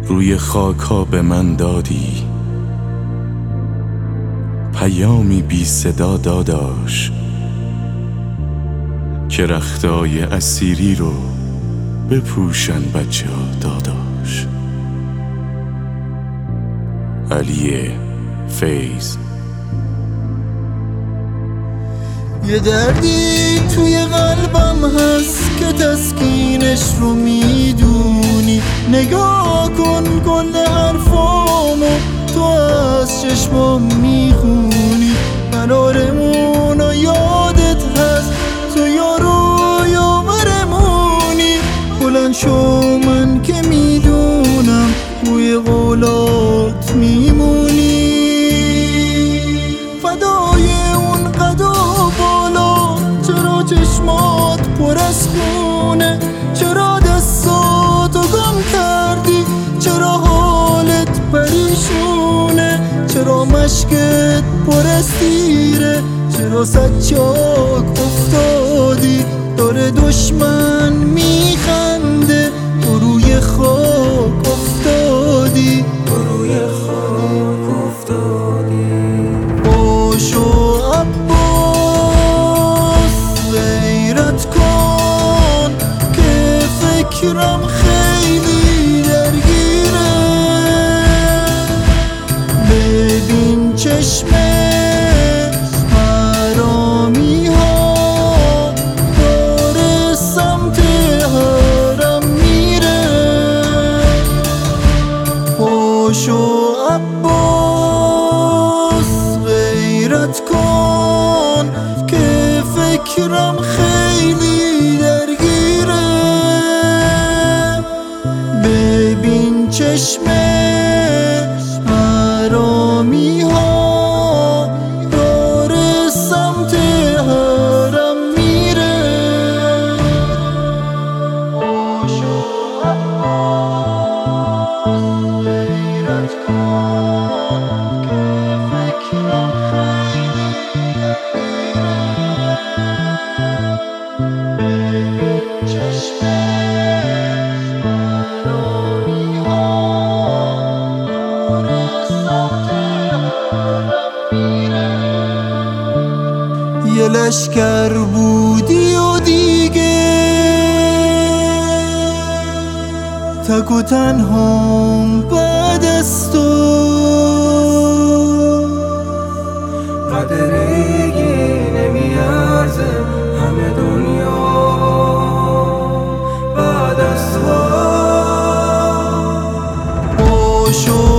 روی خاک ها به من دادی، پیامی بی صدا داداش، که رختای اسیری رو بپوشن بچه ها داداش. علی فیض. یه دردی توی قلبم هست که تسکینش رو میدونی، نگاه کن کل حرفامو تو از چشمام میخونی، قرارمونو یادت هست تو یارو یاورمونی، بلند شو من که میدونم روی قولات میمونی، فدای اون قد و بالا، چرا چشمات پر از خونه، چرا دستاتو گم کردی، چرا حالت پریشونه، چرا مشکت پر از تیره، چرا سچاک افتادی، داره دشمن میخنده، تو روی خاک افتادی، تو روی خاک افتادی. باشو عباس غیرت کن که فکرم خیلی درگیره، ببین چشم حرامی ها داره سمت حرم میره. باشو عباس غیرت کن که فکرم خیلی درگیره، ببین چشم حرامی ها داره سمت حرم میره. باشو عباس غیرت کن که فکرم خیلی درگیره، ببین چشم حرامی ها داره سمت حرم میره. یه لشکر بودی و دیگه تک و تنهام بعد از تو، قدری نمیارزه همه دنیا بعد از تو. باشو